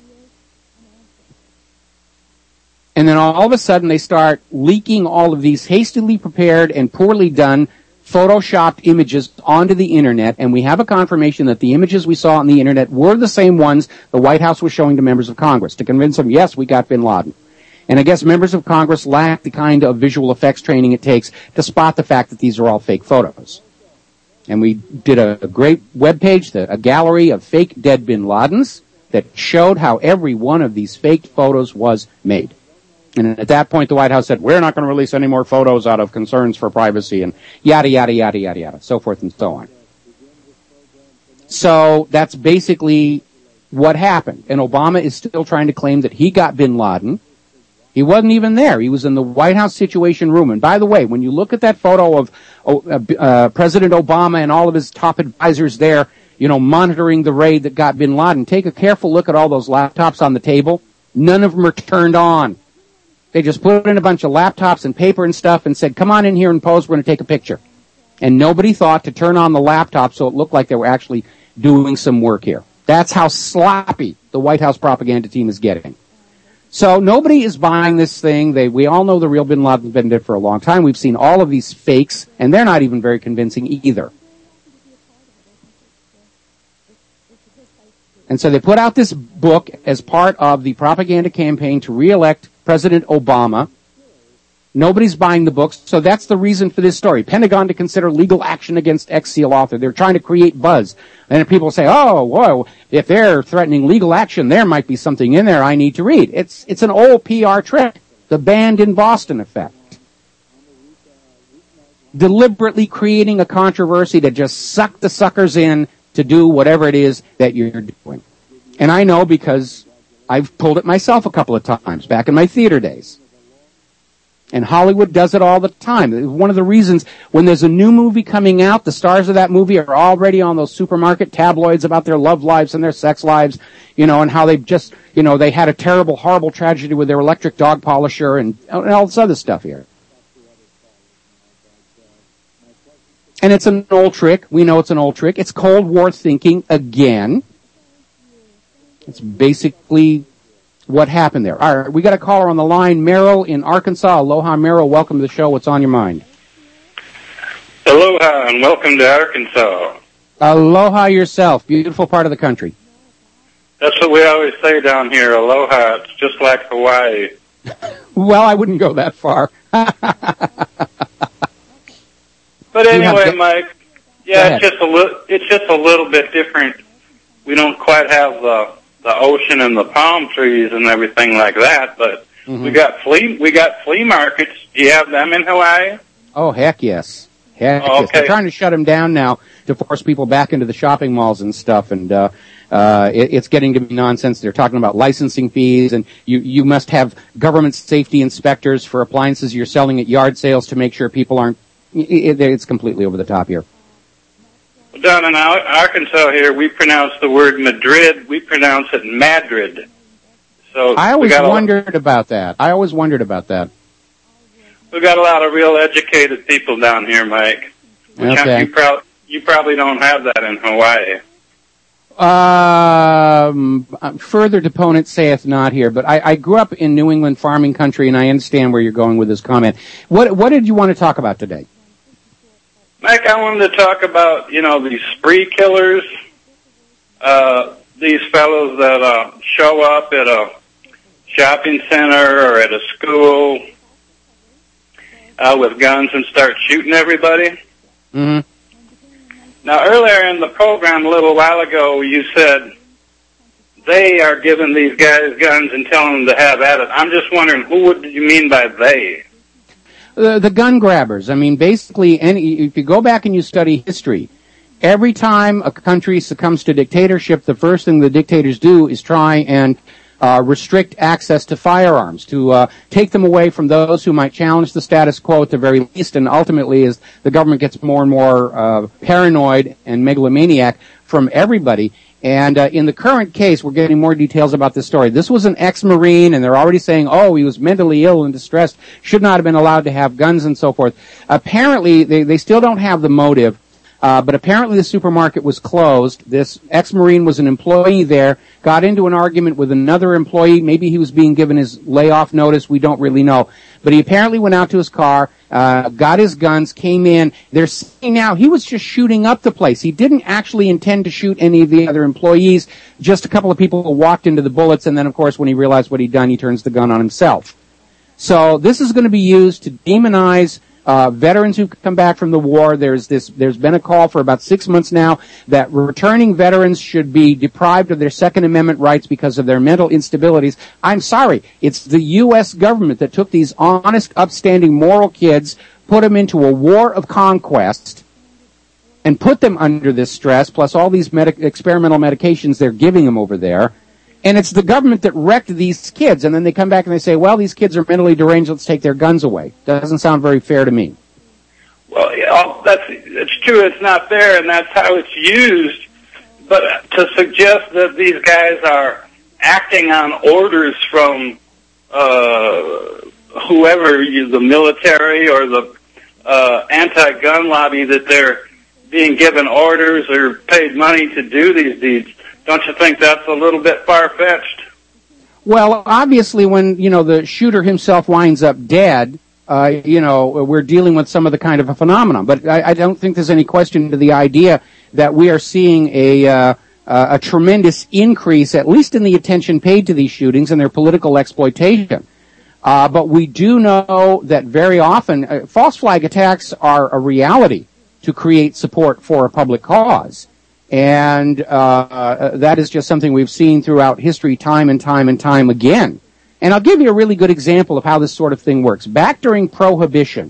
S2: And then all of a sudden they start leaking all of these hastily prepared and poorly done photoshopped images onto the internet, and we have a confirmation that the images we saw on the internet were the same ones the White House was showing to members of Congress to convince them, yes, we got bin Laden. And I guess members of Congress lack the kind of visual effects training it takes to spot the fact that these are all fake photos. And we did a great webpage, a gallery of fake dead bin Ladens that showed how every one of these fake photos was made. And at that point, the White House said, we're not going to release any more photos out of concerns for privacy and yada, yada, yada, yada, yada, so forth and so on. So that's basically what happened. And Obama is still trying to claim that he got bin Laden. He wasn't even there. He was in the White House Situation Room. And by the way, when you look at that photo of President Obama and all of his top advisors there, monitoring the raid that got bin Laden, take a careful look at all those laptops on the table. None of them are turned on. They just put in a bunch of laptops and paper and stuff and said, come on in here and pose, we're going to take a picture. And nobody thought to turn on the laptop so it looked like they were actually doing some work here. That's how sloppy the White House propaganda team is getting. So nobody is buying this thing. We all know the real bin Laden's been dead for a long time. We've seen all of these fakes, and they're not even very convincing either. And so they put out this book as part of the propaganda campaign to re-elect President Obama. Nobody's buying the books, so that's the reason for this story. Pentagon to consider legal action against ex-SEAL author. They're trying to create buzz. And people say, oh, whoa, if they're threatening legal action, there might be something in there I need to read. It's an old PR trick. The Banned in Boston effect. Deliberately creating a controversy to just suck the suckers in to do whatever it is that you're doing. And I know because I've pulled it myself a couple of times back in my theater days. And Hollywood does it all the time. One of the reasons when there's a new movie coming out, the stars of that movie are already on those supermarket tabloids about their love lives and their sex lives, and how they just, they had a terrible, horrible tragedy with their electric dog polisher and all this other stuff here. And it's an old trick. We know it's an old trick. It's Cold War thinking again. It's basically what happened there. All right, we got a caller on the line, Merrill in Arkansas. Aloha, Merrill. Welcome to the show. What's on your mind?
S17: Aloha, and welcome to Arkansas.
S2: Aloha yourself. Beautiful part of the country.
S17: That's what we always say down here. Aloha. It's just like Hawaii.
S2: Well, I wouldn't go that far.
S17: But anyway, Mike, yeah, it's just a little bit different. We don't quite have the ocean and the palm trees and everything like that, but we got flea markets. Do you have them in Hawaii?
S2: Oh, heck yes. Yes. They're trying to shut them down now to force people back into the shopping malls and stuff, and it's getting to be nonsense. They're talking about licensing fees, and you must have government safety inspectors for appliances you're selling at yard sales to make sure people aren't. It's completely over the top here.
S17: Down in Arkansas here, we pronounce the word Madrid. We pronounce it Madrid. So
S2: I always wondered about that.
S17: We've got a lot of real educated people down here, Mike.
S2: Okay.
S17: You probably don't have that in Hawaii.
S2: Further deponent saith not here, but I grew up in New England farming country, and I understand where you're going with this comment. What did you want to talk about today?
S17: Mike, I wanted to talk about, these spree killers, these fellows that show up at a shopping center or at a school with guns and start shooting everybody.
S2: Mm-hmm.
S17: Now, earlier in the program, a little while ago, you said they are giving these guys guns and telling them to have at it. I'm just wondering, who would you mean by they?
S2: The gun grabbers. I mean, basically, if you go back and you study history, every time a country succumbs to dictatorship, the first thing the dictators do is try and restrict access to firearms, to take them away from those who might challenge the status quo at the very least, and ultimately, as the government gets more and more paranoid and megalomaniac from everybody. And in the current case, we're getting more details about this story. This was an ex-Marine, and they're already saying, oh, he was mentally ill and distressed, should not have been allowed to have guns and so forth. Apparently, they still don't have the motive, but apparently the supermarket was closed. This ex-Marine was an employee there, got into an argument with another employee. Maybe he was being given his layoff notice. We don't really know. But he apparently went out to his car, got his guns, came in. They're saying now he was just shooting up the place. He didn't actually intend to shoot any of the other employees. Just a couple of people walked into the bullets, and then, of course, when he realized what he'd done, he turns the gun on himself. So this is going to be used to demonize veterans who come back from the war. There's been a call for about 6 months now that returning veterans should be deprived of their Second Amendment rights because of their mental instabilities. I'm sorry. It's the U.S. government that took these honest, upstanding, moral kids, put them into a war of conquest, and put them under this stress, plus all these experimental medications they're giving them over there, And it's the government that wrecked these kids, and then they come back and they say, well, these kids are mentally deranged, let's take their guns away. Doesn't sound very fair to me.
S17: Well, it's true, it's not fair, and that's how it's used. But to suggest that these guys are acting on orders from whoever, the military or the anti-gun lobby, that they're being given orders or paid money to do these deeds, don't you think that's a little bit far-fetched?
S2: Well, obviously when, the shooter himself winds up dead, we're dealing with some of the kind of a phenomenon. But I don't think there's any question to the idea that we are seeing a tremendous increase, at least in the attention paid to these shootings and their political exploitation. But we do know that very often false flag attacks are a reality to create support for a public cause. And that is just something we've seen throughout history time and time and time again. And I'll give you a really good example of how this sort of thing works. Back during Prohibition,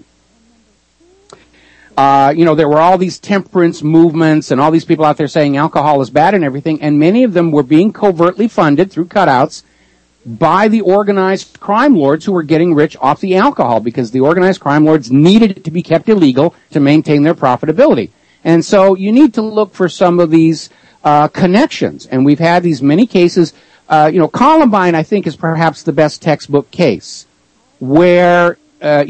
S2: there were all these temperance movements and all these people out there saying alcohol is bad and everything, and many of them were being covertly funded through cutouts by the organized crime lords who were getting rich off the alcohol, because the organized crime lords needed it to be kept illegal to maintain their profitability. And so you need to look for some of these connections. And we've had these many cases. Columbine, I think, is perhaps the best textbook case, where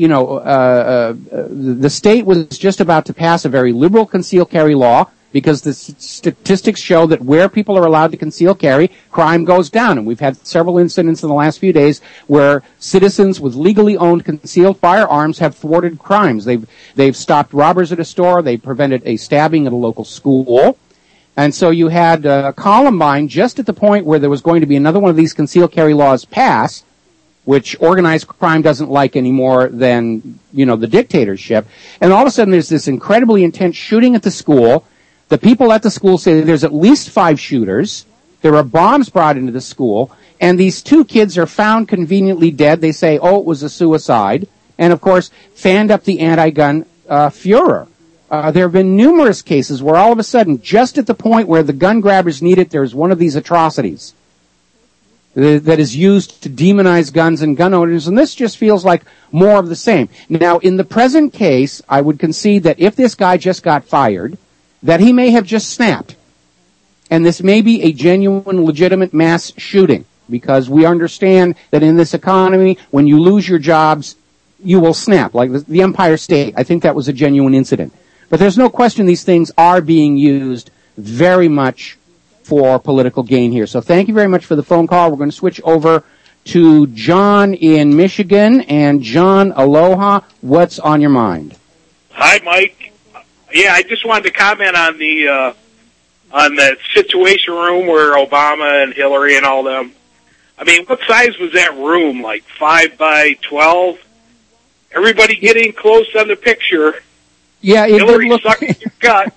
S2: the state was just about to pass a very liberal concealed carry law, because the statistics show that where people are allowed to conceal carry, crime goes down. And we've had several incidents in the last few days where citizens with legally owned concealed firearms have thwarted crimes. They've stopped robbers at a store. They prevented a stabbing at a local school. And so you had Columbine just at the point where there was going to be another one of these concealed carry laws passed, which organized crime doesn't like any more than, the dictatorship. And all of a sudden there's this incredibly intense shooting at the school. The people at the school say there's at least 5 shooters. There are bombs brought into the school. And these 2 kids are found conveniently dead. They say, it was a suicide. And, of course, fanned up the anti-gun furor. There have been numerous cases where all of a sudden, just at the point where the gun grabbers need it, there's one of these atrocities that is used to demonize guns and gun owners, and this just feels like more of the same. Now, in the present case, I would concede that if this guy just got fired, that he may have just snapped. And this may be a genuine, legitimate mass shooting, because we understand that in this economy, when you lose your jobs, you will snap, like the Empire State. I think that was a genuine incident. But there's no question these things are being used very much for political gain here. So thank you very much for the phone call. We're going to switch over to John in Michigan. And John, aloha. What's on your mind?
S18: Hi, Mike. Yeah, I just wanted to comment on the Situation Room where Obama and Hillary and all them. I mean, what size was that room? Like 5 by 12? Everybody getting close on the picture.
S2: Yeah,
S18: Hillary sucking your gut.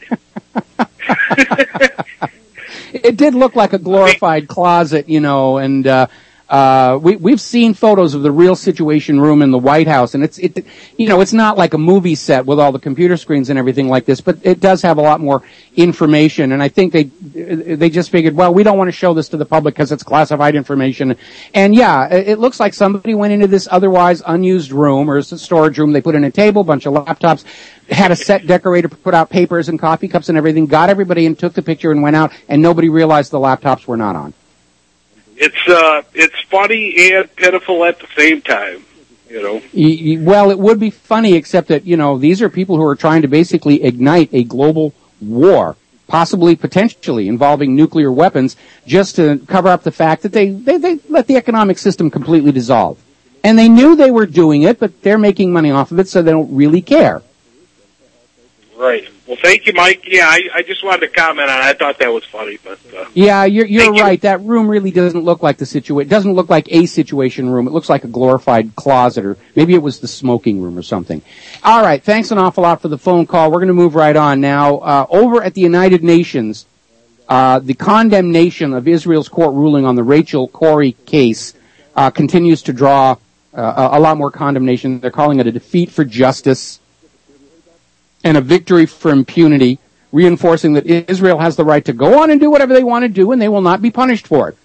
S2: It did look like a glorified closet, and we've seen photos of the real Situation Room in the White House, and it's not like a movie set with all the computer screens and everything like this, but it does have a lot more information, and I think they just figured, well, we don't want to show this to the public because it's classified information. And yeah, it looks like somebody went into this otherwise unused room, or it's a storage room. They put in a table, bunch of laptops, had a set decorator put out papers and coffee cups and everything, got everybody in, took the picture and went out, and nobody realized the laptops were not on.
S18: It's funny and pitiful at the same time,
S2: Well, it would be funny, except that, these are people who are trying to basically ignite a global war, possibly, potentially, involving nuclear weapons, just to cover up the fact that they let the economic system completely dissolve. And they knew they were doing it, but they're making money off of it, so they don't really care.
S18: Right. Well, thank you, Mike. Yeah, I just wanted to comment on it. I thought that was funny, but
S2: yeah, you're right. That room really doesn't look like It doesn't look like a Situation Room. It looks like a glorified closet, or maybe it was the smoking room or something. All right. Thanks an awful lot for the phone call. We're going to move right on now. Over at the United Nations, the condemnation of Israel's court ruling on the Rachel Corrie case continues to draw a lot more condemnation. They're calling it a defeat for justice and a victory for impunity, reinforcing that Israel has the right to go on and do whatever they want to do, and they will not be punished for it.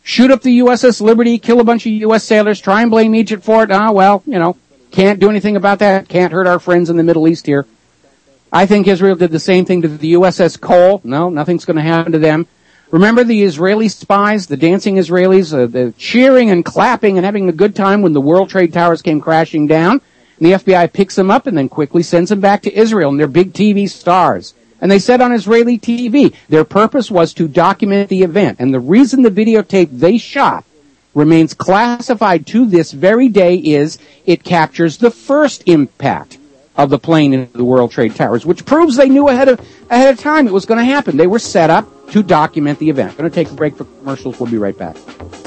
S2: shoot up the USS Liberty, kill a bunch of U.S. sailors, try and blame Egypt for it. Can't do anything about that. Can't hurt our friends in the Middle East here. I think Israel did the same thing to the USS Cole. No, nothing's going to happen to them. Remember the Israeli spies, the dancing Israelis, the cheering and clapping and having a good time when the World Trade Towers came crashing down? And the FBI picks them up and then quickly sends them back to Israel, and they're big TV stars. And they said on Israeli TV, their purpose was to document the event. And the reason the videotape they shot remains classified to this very day is it captures the first impact of the plane into the World Trade Towers, which proves they knew ahead of time it was going to happen. They were set up to document the event. Going to take a break for commercials. We'll be right back.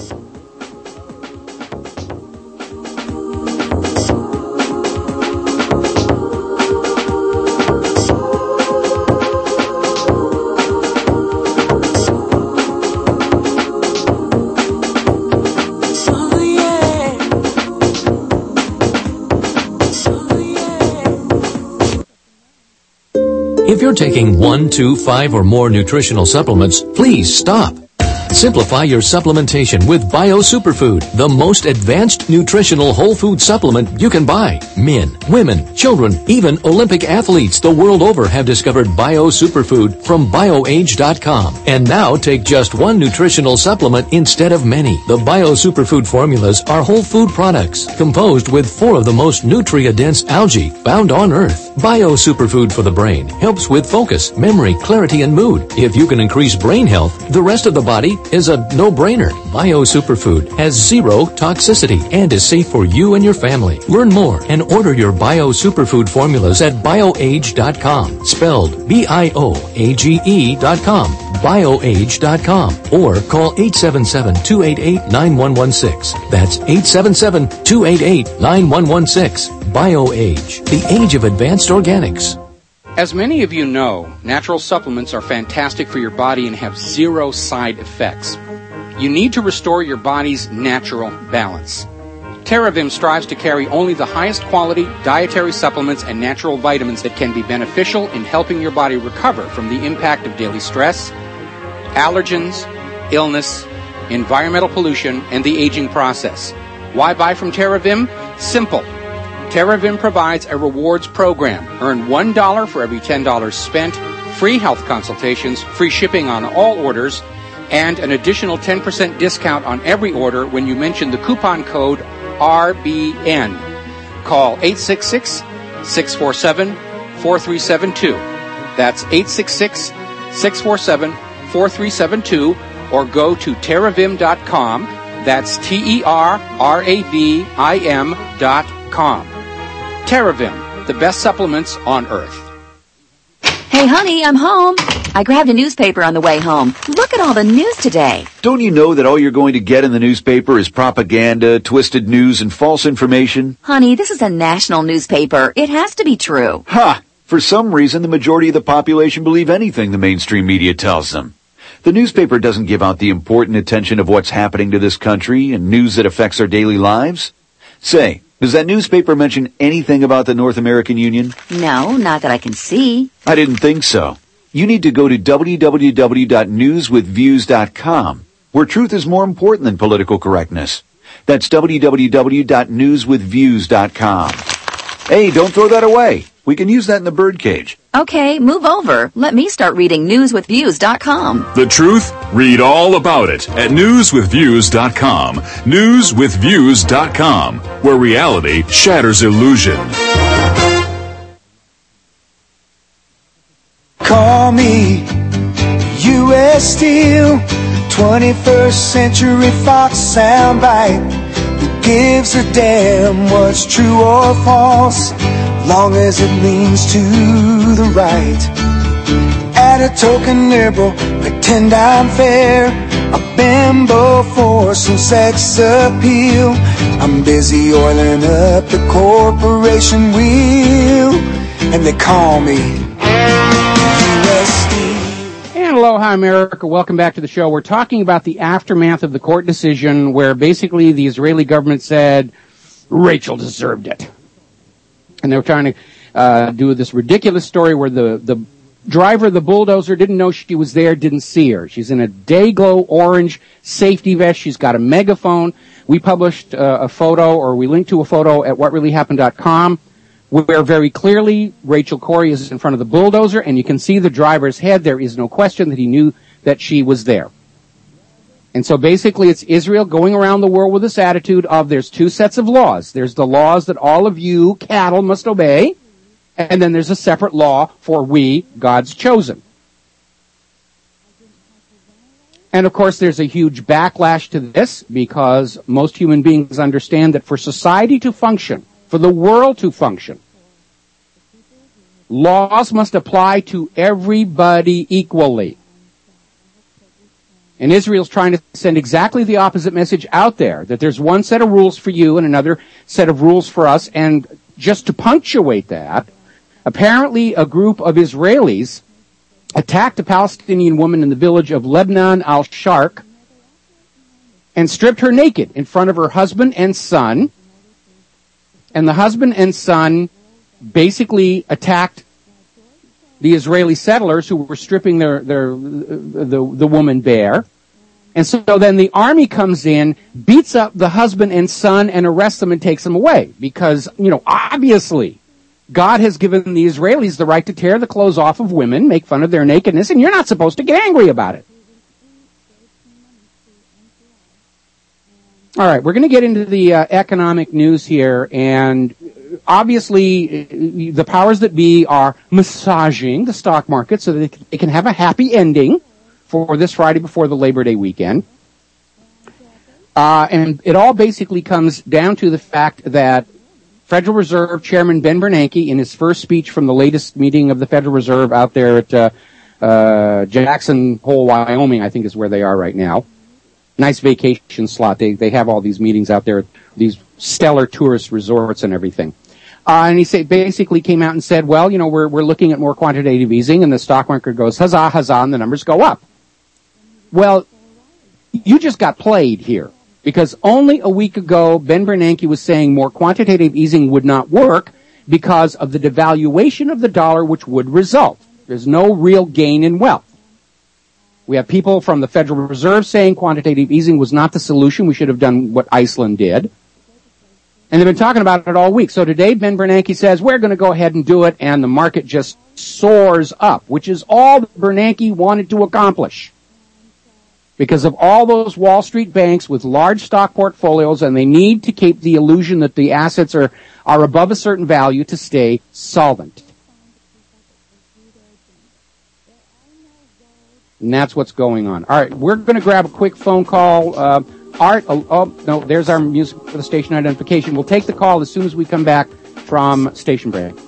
S19: If you're taking 1, 2, 5, or more nutritional supplements, please stop. Simplify your supplementation with Bio Superfood, the most advanced nutritional whole food supplement you can buy. Men, women, children, even Olympic athletes the world over have discovered Bio Superfood from BioAge.com. And now take just one nutritional supplement instead of many. The Bio Superfood formulas are whole food products composed with 4 of the most nutrient-dense algae found on Earth. Bio Superfood for the brain helps with focus, memory, clarity, and mood. If you can increase brain health, the rest of the body is a no-brainer. Bio Superfood has 0 toxicity and is safe for you and your family. Learn more and order your Bio Superfood formulas at BioAge.com, spelled BIOAGE.com, BioAge.com, or call 877-288-9116. That's 877-288-9116. BioAge, the age of advanced organics.
S2: As many of you know, natural supplements are fantastic for your body and have 0 side effects. You need to restore your body's natural balance. TerraVim strives to carry only the highest quality dietary supplements and natural vitamins that can be beneficial in helping your body recover from the impact of daily stress, allergens, illness, environmental pollution, and the aging process. Why buy from TerraVim? Simple. TerraVim provides a rewards program. Earn $1 for every $10 spent, free health consultations, free shipping on all orders, and an additional 10% discount on every order when you mention the coupon code RBN. Call 866-647-4372. That's 866-647-4372, or go to TerraVim.com. That's TerraVim.com. TerraVim, the best supplements on Earth.
S20: Hey, honey, I'm home. I grabbed a newspaper on the way home. Look at all the news today.
S21: Don't you know that all you're going to get in the newspaper is propaganda, twisted news, and false information?
S20: Honey, this is a national newspaper. It has to be true.
S21: Ha! For some reason, the majority of the population believe anything the mainstream media tells them. The newspaper doesn't give out the important attention of what's happening to this country and news that affects our daily lives. Say, does that newspaper mention anything about the North American Union?
S20: No, not that I can see.
S21: I didn't think so. You need to go to www.newswithviews.com, where truth is more important than political correctness. That's www.newswithviews.com. Hey, don't throw that away. We can use that in the birdcage.
S20: Okay, move over. Let me start reading newswithviews.com.
S22: The truth? Read all about it at newswithviews.com. Newswithviews.com, where reality shatters illusion.
S12: Call me U.S. Steel, 21st Century Fox soundbite. Who gives a damn what's true or false, long as it leans to the right. At a token liberal, pretend I'm fair, a bimbo for some sex appeal. I'm busy oiling up the corporation wheel, and they call me
S2: And aloha, America. Welcome back to the show. We're talking about the aftermath of the court decision where basically the Israeli government said Rachel deserved it. And they were trying to do this ridiculous story where the driver of the bulldozer didn't know she was there, didn't see her. She's in a day-glow orange safety vest. She's got a megaphone. We published a photo, or we linked to a photo at whatreallyhappened.com, where very clearly Rachel Corrie is in front of the bulldozer, and you can see the driver's head. There is no question that he knew that she was there. And so basically it's Israel going around the world with this attitude of there's two sets of laws. There's the laws that all of you cattle must obey, and then there's a separate law for we, God's chosen. And of course there's a huge backlash to this because most human beings understand that for society to function, for the world to function, laws must apply to everybody equally. And Israel's trying to send exactly the opposite message out there, that there's one set of rules for you and another set of rules for us. And just to punctuate that, apparently a group of Israelis attacked a Palestinian woman in the village of Lebanon al-Sharq and stripped her naked in front of her husband and son. And the husband and son basically attacked the Israeli settlers who were stripping the woman bare. And so then the army comes in, beats up the husband and son, and arrests them and takes them away. Because, obviously, God has given the Israelis the right to tear the clothes off of women, make fun of their nakedness, and you're not supposed to get angry about it. All right, we're going to get into the economic news here, and obviously the powers that be are massaging the stock market so that they can have a happy ending for this Friday before the Labor Day weekend. And it all basically comes down to the fact that Federal Reserve Chairman Ben Bernanke, in his first speech from the latest meeting of the Federal Reserve out there at Jackson Hole, Wyoming, I think is where they are right now. Nice vacation slot. They have all these meetings out there, these stellar tourist resorts and everything. And he basically came out and said, well, we're looking at more quantitative easing, and the stock market goes, huzzah, huzzah, and the numbers go up. Well, you just got played here, because only a week ago, Ben Bernanke was saying more quantitative easing would not work because of the devaluation of the dollar, which would result. There's no real gain in wealth. We have people from the Federal Reserve saying quantitative easing was not the solution. We should have done what Iceland did. And they've been talking about it all week. So today, Ben Bernanke says, we're going to go ahead and do it, and the market just soars up, which is all that Bernanke wanted to accomplish. Because of all those Wall Street banks with large stock portfolios, and they need to keep the illusion that the assets are above a certain value to stay solvent. And that's what's going on. All right, we're going to grab a quick phone call. Art, no, there's our music for the station identification. We'll take the call as soon as we come back from station break.